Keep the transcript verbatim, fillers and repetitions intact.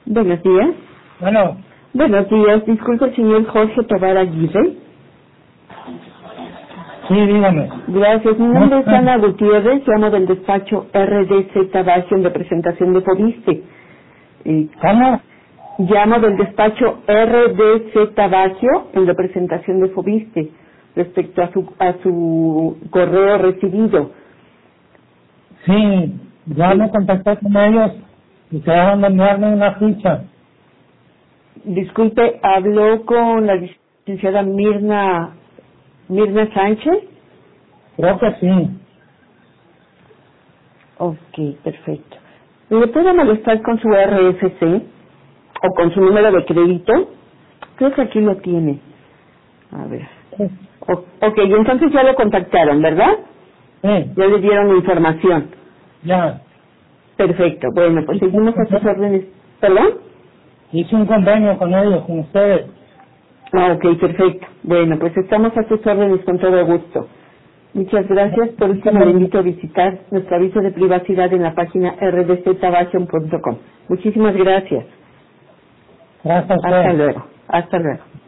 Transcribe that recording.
Buenos días. Bueno, Buenos días. Disculpe, el señor Jorge Tobar Aguirre. sí, dígame. Gracias. Mi nombre es Ana Gutiérrez. Llamo del despacho R D Z Baggio en representación de Fobiste. Eh, ¿Cómo? llamo del despacho R D Z Baggio en representación de Fobiste respecto a su, a su correo recibido. Sí, ya me contacté con ellos y quedaron de enviarme una ficha. Disculpe, habló con la licenciada Mirna, Mirna Sánchez. Creo que sí. Ok, perfecto. ¿Le puedo molestar con su R F C o con su número de crédito? Creo que aquí lo tiene. A ver. Sí, O, ok, y entonces ya lo contactaron, ¿verdad? sí, Ya le dieron información. ya. Perfecto. Bueno, pues seguimos a sus órdenes. ¿Perdón? Hice un convenio con ellos, con ustedes. Ah, ok, perfecto. Bueno, pues estamos a sus órdenes con todo gusto. Muchas gracias. Por último, le invito a visitar nuestro aviso de privacidad en la página r d z baggio punto com. Muchísimas gracias. Gracias a Hasta usted. luego. Hasta luego.